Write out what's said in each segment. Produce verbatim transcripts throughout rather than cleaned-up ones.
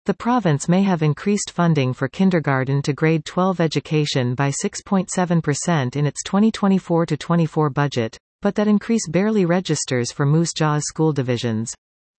The province may have increased funding for kindergarten to grade twelve education by six point seven percent in its twenty twenty-four to twenty-four budget, but that increase barely registers for Moose Jaw's school divisions.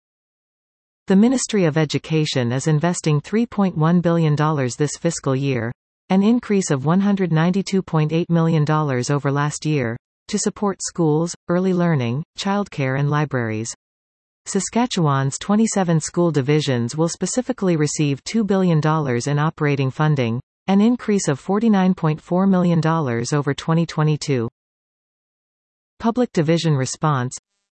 The Ministry of Education is investing three point one billion dollars this fiscal year, an increase of one hundred ninety-two point eight million dollars over last year, to support schools, early learning, childcare and libraries. Saskatchewan's twenty-seven school divisions will specifically receive two billion dollars in operating funding, an increase of forty-nine point four million dollars over twenty twenty-two. Public Division response.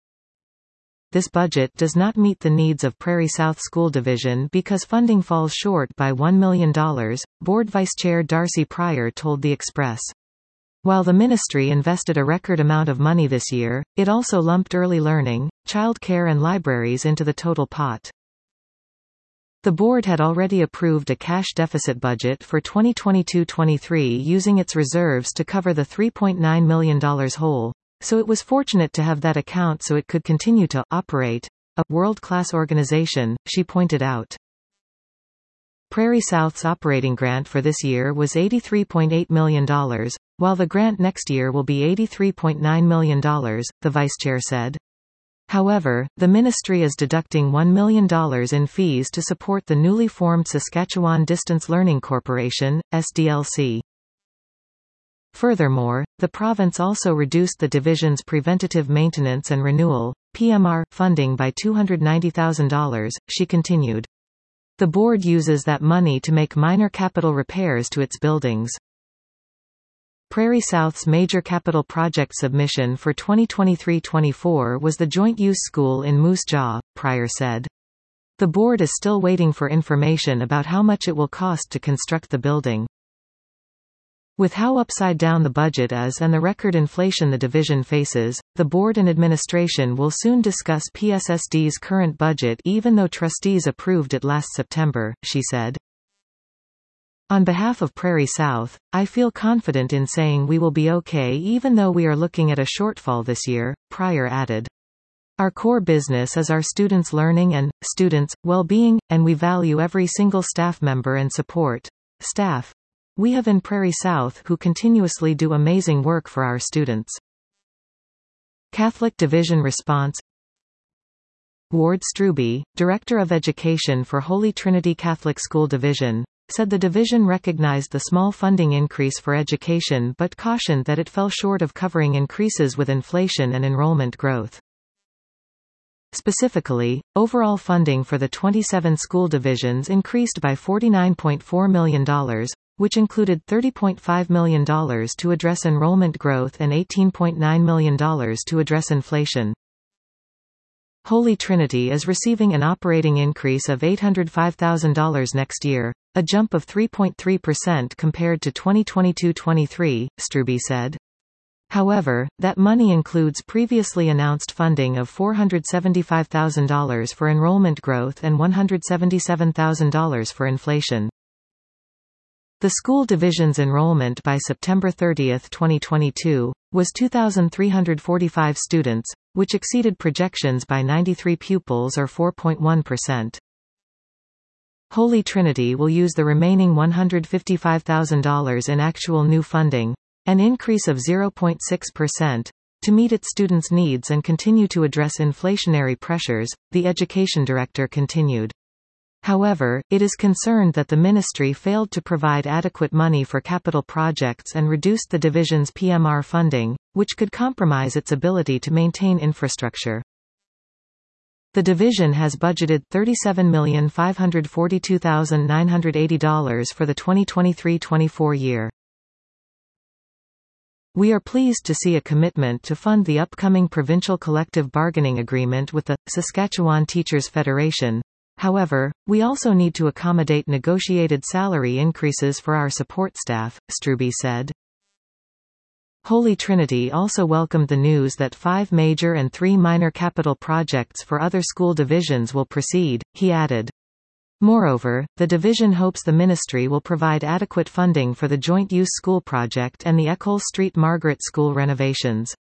This budget does not meet the needs of Prairie South School Division because funding falls short by one million dollars, Board Vice Chair Darcy Pryor told The Express. While the ministry invested a record amount of money this year, it also lumped early learning, childcare and libraries into the total pot. The board had already approved a cash deficit budget for twenty twenty-two twenty-three using its reserves to cover the three point nine million dollars hole, so it was fortunate to have that account so it could continue to operate a world-class organization, she pointed out. Prairie South's operating grant for this year was eighty-three point eight million dollars, while the grant next year will be eighty-three point nine million dollars, the vice chair said. However, the ministry is deducting one million dollars in fees to support the newly formed Saskatchewan Distance Learning Corporation, S D L C. Furthermore, the province also reduced the division's preventative maintenance and renewal, P M R, funding by two hundred ninety thousand dollars, she continued. The board uses that money to make minor capital repairs to its buildings. Prairie South's major capital project submission for twenty twenty-three twenty-four was the joint-use school in Moose Jaw, Pryor said. The board is still waiting for information about how much it will cost to construct the building. With how upside down the budget is and the record inflation the division faces, the board and administration will soon discuss P S S D's current budget even though trustees approved it last September, she said. On behalf of Prairie South, I feel confident in saying we will be okay even though we are looking at a shortfall this year, Pryor added. Our core business is our students' learning and, students' well-being, and we value every single staff member and support staff we have in Prairie South who continuously do amazing work for our students. Catholic Division response. Ward Strube, Director of Education for Holy Trinity Catholic School Division, said the division recognized the small funding increase for education but cautioned that it fell short of covering increases with inflation and enrollment growth. Specifically, overall funding for the twenty-seven school divisions increased by forty-nine point four million dollars, which included thirty point five million dollars to address enrollment growth and eighteen point nine million dollars to address inflation. Holy Trinity is receiving an operating increase of eight hundred five thousand dollars next year, a jump of three point three percent compared to twenty twenty-two twenty-three, Strube said. However, that money includes previously announced funding of four hundred seventy-five thousand dollars for enrollment growth and one hundred seventy-seven thousand dollars for inflation. The school division's enrollment by September thirtieth twenty twenty-two, was two thousand three hundred forty-five students, which exceeded projections by ninety-three pupils or four point one percent. Holy Trinity will use the remaining one hundred fifty-five thousand dollars in actual new funding, an increase of zero point six percent, to meet its students' needs and continue to address inflationary pressures, the education director continued. However, it is concerned that the ministry failed to provide adequate money for capital projects and reduced the division's P M R funding, which could compromise its ability to maintain infrastructure. The division has budgeted thirty-seven million five hundred forty-two thousand nine hundred eighty dollars for the twenty twenty-three twenty-four year. We are pleased to see a commitment to fund the upcoming provincial collective bargaining agreement with the Saskatchewan Teachers Federation. However, we also need to accommodate negotiated salary increases for our support staff, Strube said. Holy Trinity also welcomed the news that five major and three minor capital projects for other school divisions will proceed, he added. Moreover, the division hopes the ministry will provide adequate funding for the joint-use school project and the Ecole Street Margaret School renovations.